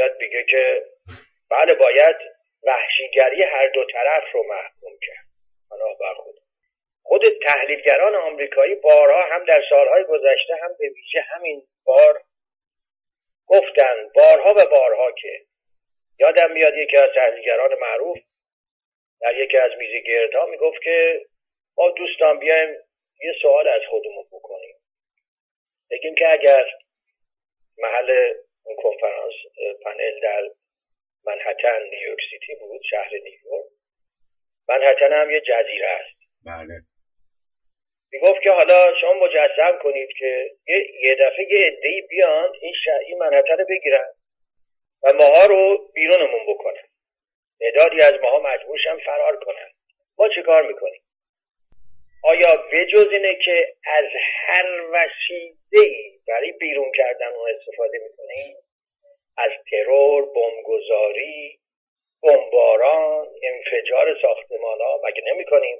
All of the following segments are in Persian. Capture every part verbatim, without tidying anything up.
میاد میگه که بله باید وحشیگری هر دو طرف رو محکوم کرد. پناه بر خود. خود تحلیلگران آمریکایی بارها هم در سالهای گذشته هم به ویژه همین بار گفتن، بارها و بارها، که یادم میاد یکی از تحلیلگران معروف در یکی از میزگردها میگفت که ما دوستان بیایم یه سوال از خودمون بکنیم، بگیم که اگر محل اون کنفرانس پنل در منهتن نیویورک سیتی بود، شهر نیویورک، منهتن هم یه جزیره است. بله. میگفت که حالا شما مجسم کنید که یه دفعه یه عده‌ای بیان این شهر این منهتن رو بگیرن و ماها رو بیرونمون بکنن، تعدادی از ماها مجبورشن فرار کنن. ما چه کار میکنیم؟ آیا بجز اینه که از هر وسیله‌ای برای بیرون کردن اون استفاده میکنیم؟ از ترور، بمبگذاری، بمباران، انفجار ساختمان‌ها مگه نمی‌کنیم؟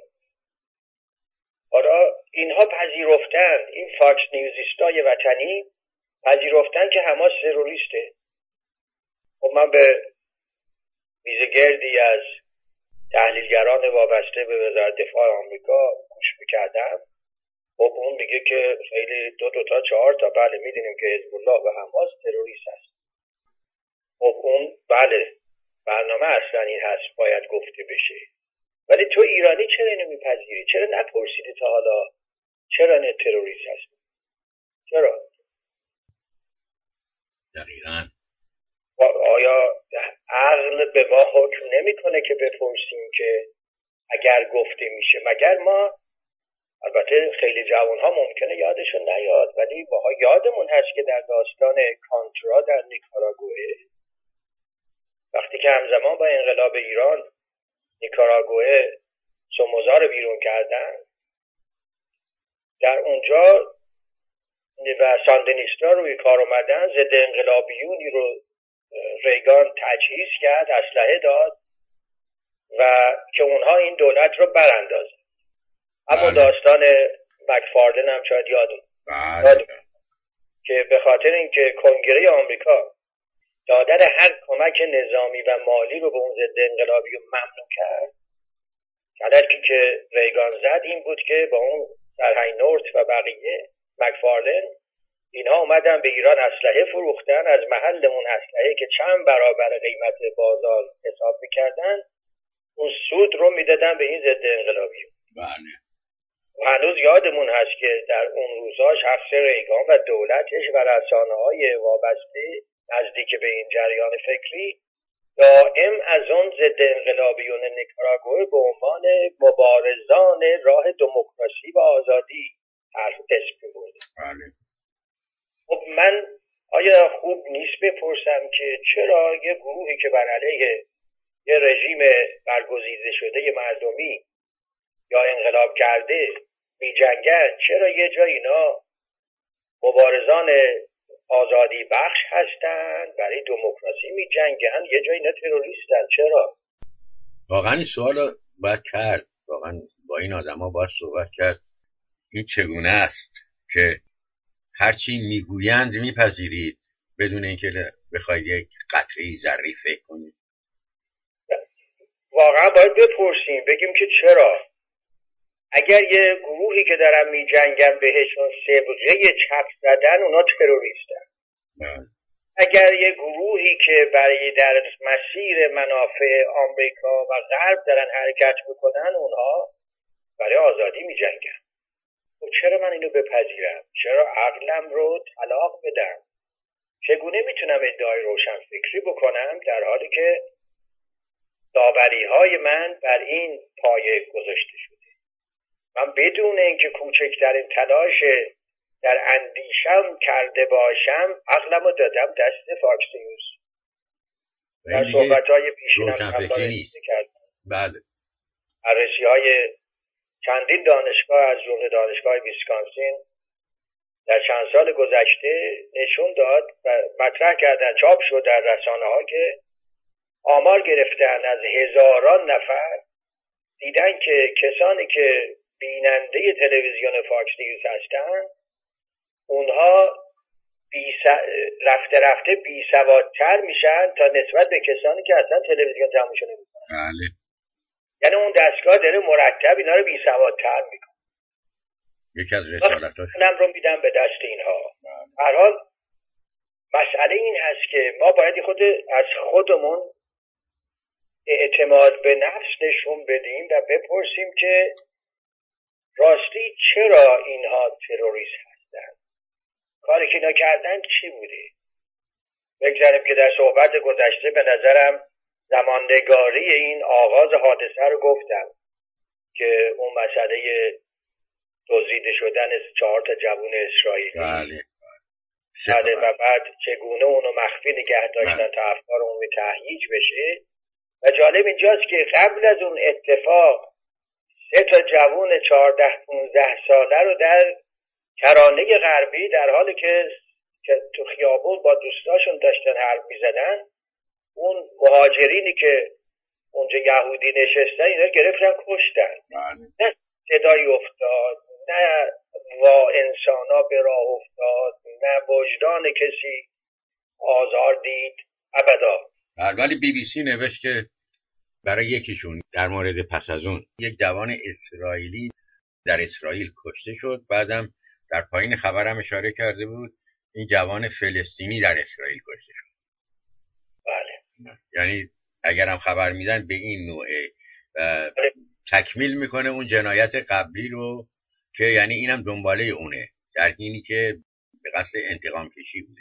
حالا اینها پذیرفتن، این فاکس نیوزیستای وطنی پذیرفتن که حماس تروریسته. خب من به میزگردی از تحلیلگران وابسته به وزارت دفاع آمریکا گوش می‌کردم. خب اون میگه که خیلی دو دو تا چهار تا بله می‌دونیم که حزب الله و حماس تروریست است. خب اون بله برنامه اصلا این هست باید گفته بشه، ولی تو ایرانی چرا اینو میپذیری؟ چرا نپرسیدی تا حالا چرا نه تروریست هست؟ چرا؟ دقیقاً. آیا عقل به ما حکم نمیکنه که بپرسیم که اگر گفته میشه؟ مگر ما، البته خیلی جوان ها ممکنه یادشون نیاد، ولی باها یادمون هست که در داستان کانترا در نیکاراگوئه، وقتی که همزمان با انقلاب ایران نیکاراگوئه سوموزا رو بیرون کردن، در اونجا و ساندینیستا روی کار اومدن، ضد انقلابیونی رو ریگان تجهیز کرد، اسلحه داد و که اونها این دولت رو براندازن. اما داستان مکفاردن هم شاید یادون بله. که به خاطر اینکه کنگره آمریکا دادن هر کمک نظامی و مالی رو به اون ضد انقلابی رو ممنوع کرد، غلطی که ریگان زد این بود که با اون سرهنگ نورت و بقیه مکفارلن اینها اومدن به ایران اسلحه فروختن، از محل اون اسلحه که چند برابر قیمت بازار حساب میکردن اون سود رو میدادن به این ضد انقلابی. بله. و هنوز یادمون هست که در اون روزها شخص ریگان و دولتش و رسانه‌های وابسته نزدیک به این جریان فکری دائم از اون ضد انقلابیون نیکاراگوئه به عنوان مبارزان راه دموکراسی و آزادی حرف اسم می‌برد. بله. خب من آیا خوب نیست بپرسم که چرا یه گروهی که بر علیه یه رژیم برگزیده شده مردمی یا انقلاب کرده می‌جنگن، چرا یه جا اینا مبارزان آزادی بخش هستن، برای دموکراسی می جنگن، یه جایی اینا تروریستن؟ چرا؟ واقعا این سوال رو باید کرد، واقعا با این آدم ها باید صحبت کرد. این چگونه است که هرچی میگویند میپذیرید بدون اینکه بخواید یک قطعی ذری فکر کنید؟ واقعا باید بپرسیم، بگیم که چرا؟ اگر یه گروهی که دارن می جنگن بهشون سبقه چپ زدن، اونا تروریستن. اگر یه گروهی که برای در مسیر منافع آمریکا و غرب دارن حرکت میکنن، اونها برای آزادی می جنگن. خب چرا من اینو بپذیرم؟ چرا عقلم رو طلاق بدم؟ چگونه میتونم ادعای روشن فکری بکنم در حالی که داوری های من بر این پایه گذاشته شده؟ من بدون اینکه کوچکترین تلاش در اندیشم کرده باشم عقلمو دادم دست فاکس نیوز. در صحبت‌های پیشینم هم کردم. بله. بررسی‌های چندین دانشگاه از جمله دانشگاه ویسکانسین در چند سال گذشته نشون داد و مطرح کردن، چاپ شد در رسانه‌ها که آمار گرفتن از هزاران نفر، دیدن که کسانی که بیننده تلویزیون فاکس نیوز هستن اونها بی س... رفته رفته بی سوادتر میشن تا نسبت به کسانی که اصلا تلویزیون تماشا نمیکنن. بله. یعنی اون دستگاه داره مرتب اینا رو بی سوادتر میکنه. یکی از رسالتاش اونم رو میدم به دست اینها. هر حال مسئله این هست که ما باید خود از خودمون اعتماد به نفس نشون بدیم و بپرسیم که راستی چرا اینها تروریست هستند؟ کاری که اینا کردن چی بوده؟ بگذاریم که در صحبت گذشته به نظرم زماندگاری این آغاز حادثه رو گفتم که اون مسئله دزدیده شدن چهار تا جوان اسرائیلی. بله. بله. و بعد چگونه اونو مخفی نگه داشتن تا افکار عمومی تهییج بشه. و جالب اینجاست که قبل از اون اتفاق سه تا جوان چهارده پونزده ساله رو در کرانه غربی در حالی که تو خیابون با دوستاشون داشتن حرف میزدن، اون مهاجرینی که اونجا یهودی نشستن اینا گرفتن کشتن. نه صدایی افتاد، نه وا انسانا به راه افتاد، نه وجدان کسی آزار دید، ابدا. ولی بی بی سی نوشت که برای یکیشون در مورد پس از اون یک جوان اسرائیلی در اسرائیل کشته شد، بعدم در پایین خبرم اشاره کرده بود این جوان فلسطینی در اسرائیل کشته شد. بله. یعنی اگرم خبر میدن به این نوعه تکمیل میکنه اون جنایت قبلی رو که یعنی اینم دنباله اونه، در حینی که به قصد انتقام کشی بوده.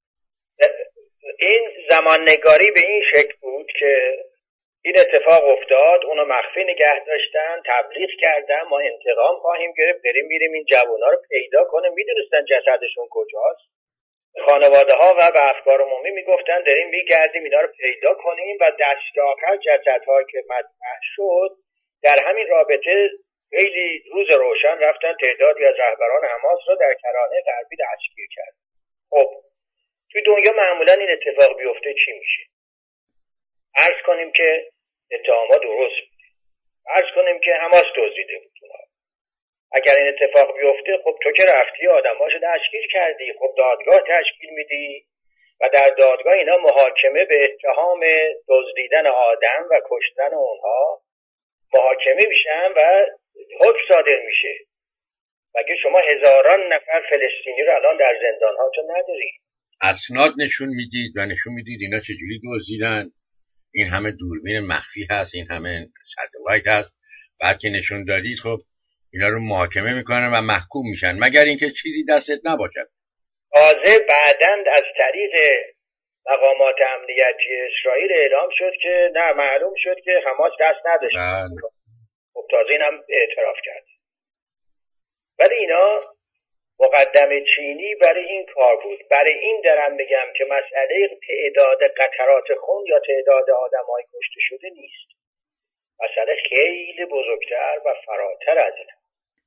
این زمان نگاری به این شکل بود که این اتفاق افتاد، اونو مخفی نگه داشتن، تبلیغ کردن ما انتقام خواهیم گرفت، بریم میریم این جوونا رو پیدا کنیم. میدونستن جسدشون کجاست. خانواده ها و به افکار عمومی میگفتن داریم میگردیم اینا رو پیدا کنیم و دست آخر جسدها که مطرح شد در همین رابطه خیلی روز روشن رفتن تعدادی از رهبران حماس رو در کرانه غربی دستگیر کرد. خب توی دنیا معمولا این اتفاق بیفته چی میشه؟ عرض کنیم که اتهامات درست بوده، عرض کنیم که حماس دزدیده بود اونها. اگر این اتفاق بیفته خب تو که رفتی آدماشو دستگیر کردی، خب دادگاه تشکیل میدی و در دادگاه اینا محاکمه به اتهام دزدیدن آدم و کشتن اونها محاکمه میشن و حکم صادر میشه. مگه شما هزاران نفر فلسطینی رو الان در زندان ها تو نداری؟ اسناد نشون میدید و نشون میدید اینا چجوری دزدیدن، این همه دوربین مخفی هست، این همه ساتلایت هست، بعد که نشون دادید خب اینا رو محاکمه میکنن و محکوم میشن مگر اینکه چیزی دستت نباشد. تازه بعداً از طریق مقامات امنیتی اسرائیل اعلام شد که نه، معلوم شد که حماس دست نداشت. خب تازه اینم اعتراف کرد. ولی اینا مقدم چینی برای این کار بود. برای این دارم میگم که مسئله تعداد قطرات خون یا تعداد آدمای کشته شده نیست. مسئله خیلی بزرگتر و فراتر از این.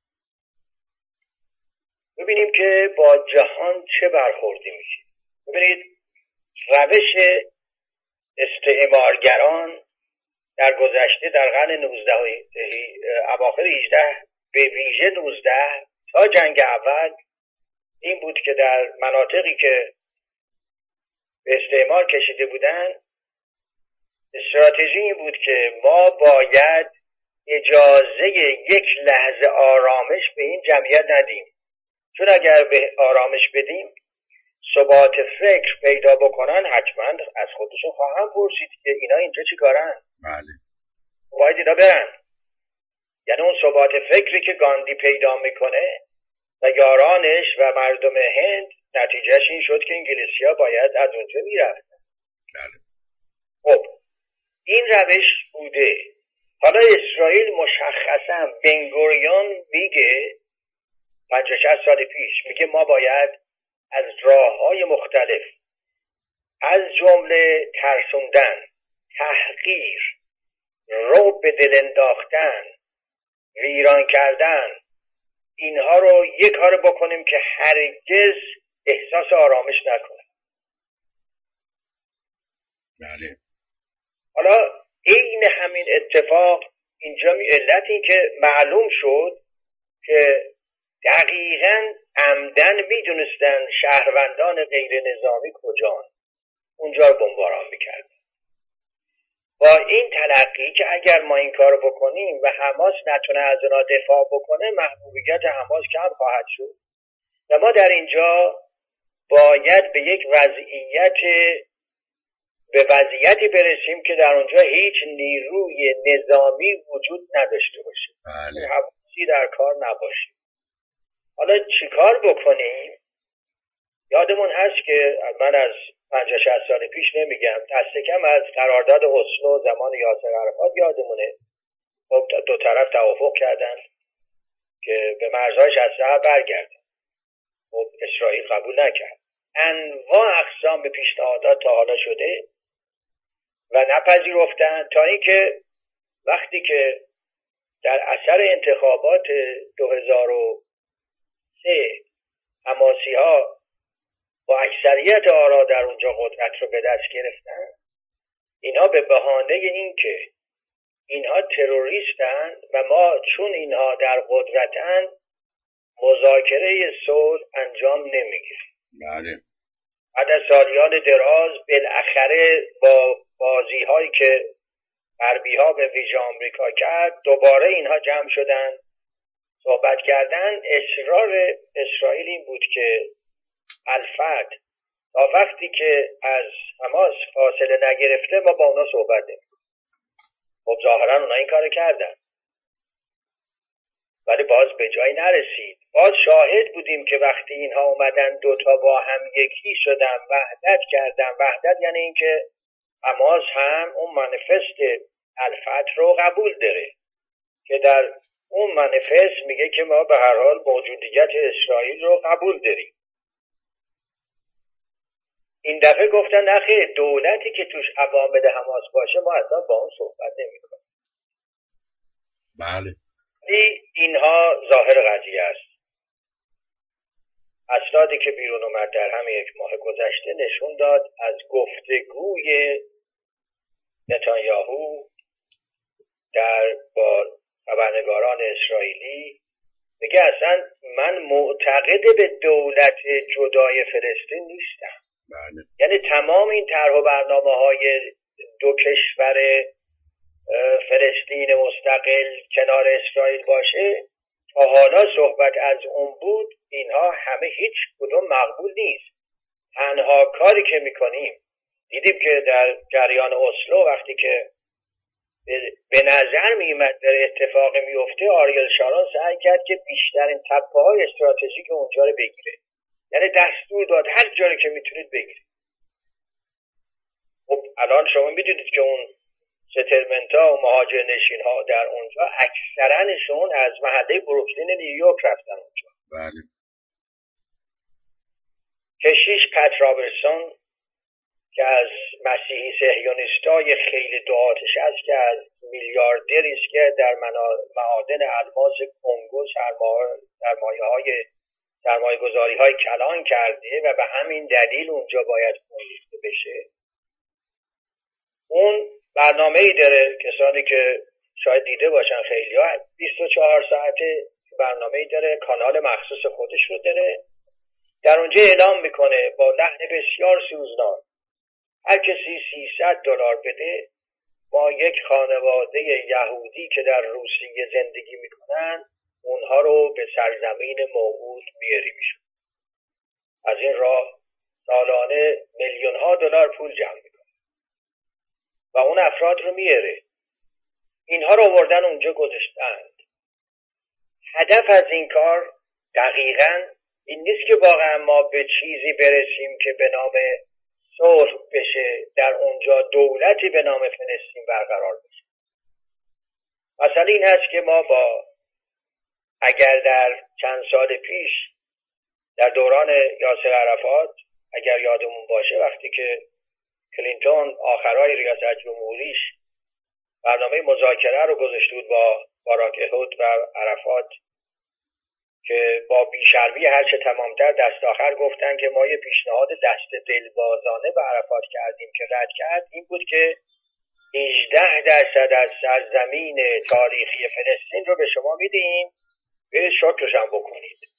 ببینیم که با جهان چه برخوردی میشه. ببینید روش استعمارگران در گذشته در قرن نوزده اواخر هجده به ویژه نوزده تا جنگ اول این بود که در مناطقی که به استعمار کشیده بودن استراتژی این بود که ما باید اجازه یک لحظه آرامش به این جمعیت ندیم، چون اگر به آرامش بدیم ثبات فکر پیدا بکنن حتما از خودشون خواهم پرسید که اینا اینجا چی کارن؟ بله. باید اینا برن. یعنی اون ثبات فکری که گاندی پیدا میکنه و یارانش و مردم هند نتیجهش این شد که انگلیسی‌ها باید از اونجا میرفتن. بله. خب این روش بوده. حالا اسرائیل مشخصا بنگوریون میگه پنجاه شصت سال پیش میگه ما باید از راه‌های مختلف از جمله ترسوندن، تحقیر، رعب به دل انداختن، ویران کردن، اینها رو یک کار بکنیم که هرگز احساس آرامش نکنه. بله. حالا این همین اتفاق اینجا می علت این که معلوم شد که دقیقاً عمدن میدونستن شهروندان غیر نظامی کجان، اونجا رو بمباران میکردن. با این تلقی که اگر ما این کارو بکنیم و حماس نتونه از اونا دفاع بکنه، محبوبیت حماس کم خواهد شد و ما در اینجا باید به یک وضعیت به وضعیتی برسیم که در اونجا هیچ نیروی نظامی وجود نداشته باشه، بله. حواسی در کار نباشه. حالا چیکار بکنیم؟ یادمون هست که من از پنجاه شصت سال پیش نمیگم، دست کم از قرارداد اسلو زمان یاسر عرفات یادمونه. خب دو طرف توافق کردن که به مرزهای شصت و هفت برگردن. خب اسرائیل قبول نکرد. انواع اقسام پیشنهادات تا حالا شده و نپذیرفتن، تا اینکه وقتی که در اثر انتخابات دو هزار و سه حماسی ها با اکثریت آرا در اونجا قدرت رو به دست گرفتن، اینا به بهانه این که اینها تروریستن و ما چون اینها در قدرتن مذاکره صلح انجام نمیگیریم. بله. بعد از سالیان دراز بالاخره با بازی هایی که غربی ها به ویژه آمریکا کرد، دوباره اینها جمع شدن صحبت کردن. اصرار اسرائیل این بود که الفت تا وقتی که از حماس فاصله نگرفته ما با اونا صحبت نمیم. خب ظاهرا اونا این کار کردن ولی باز به جایی نرسید. باز شاهد بودیم که وقتی اینها اومدن دوتا با هم یکی شدن، وحدت کردن. وحدت یعنی این که حماس هم اون منیفست الفت رو قبول داره که در اون منیفست میگه که ما به هر حال موجودیت اسرائیل رو قبول داریم. این دفعه گفتن نخیر، دولتی که توش عوامل حماس باشه ما اصلا با اون صحبت نمی کنیم. بله. اینها ظاهر قضیه است. اسنادی که بیرون اومد در همین یک ماه گذشته نشون داد از گفتگوی نتانیاهو در با خبرنگاران اسرائیلی، میگه اصلا من معتقد به دولت جدای فلسطین نیستم. بله. یعنی تمام این طرح و برنامه های دو کشور فلسطین مستقل کنار اسرائیل باشه تا حالا صحبت از اون بود، اینها همه هیچ کدوم مقبول نیست. تنها کاری که میکنیم، دیدیم که در جریان اسلو وقتی که به نظر میمد در اتفاق میفته، آریل شارون سعی کرد که بیشترین تپه های استراتژیک اونجا رو بگیره. یعنی دستور داد هر جایی که میتونید بگیرید. خب الان شما میدونید که اون ستلمنت ها و مهاجر نشین ها در اونجا اکثرانشون از محله بروکلین نیویورک رفتن اونجا. بله. کشیش پت رابرسون که از مسیحی صهیونیستای خیلی دعاتش است که از میلیاردری است که در معادن الماس کنگو سرمایه های سرمایه گذاری های کلان کرده و به همین دلیل اونجا باید خون ریخته بشه. اون برنامه ای داره، کسانی که شاید دیده باشن خیلی ها، بیست و چهار ساعته برنامه ای داره، کانال مخصوص خودش رو داره. در اونجا اعلام میکنه با لحن بسیار سوزناک هر کسی سیصد دلار بده ما یک خانواده یهودی که در روسیه زندگی میکنن اونها رو به سرزمین موعود میاریم. از این راه سالانه میلیون ها دلار پول جمع میکنه و اون افراد رو میاره. اینها رو آوردن اونجا گذاشتند. هدف از این کار دقیقاً این نیست که واقعا ما به چیزی برسیم که به نام صلح بشه، در اونجا دولتی به نام فلسطین برقرار بشه. مثلا این هست که ما با اگر در چند سال پیش در دوران یاسر عرفات اگر یادمون باشه، وقتی که کلینتون آخرای ریاست جمهوریش برنامه مذاکره رو گذاشته بود با باراک احود و عرفات که با بیشرمی هرچه تمامتر دست آخر گفتن که ما یه پیشنهاد دست دلبازانه به عرفات کردیم که رد کرد، این بود که هجده درصد از سرزمین تاریخی فلسطین رو به شما میدیم، به شکرش هم بکنید.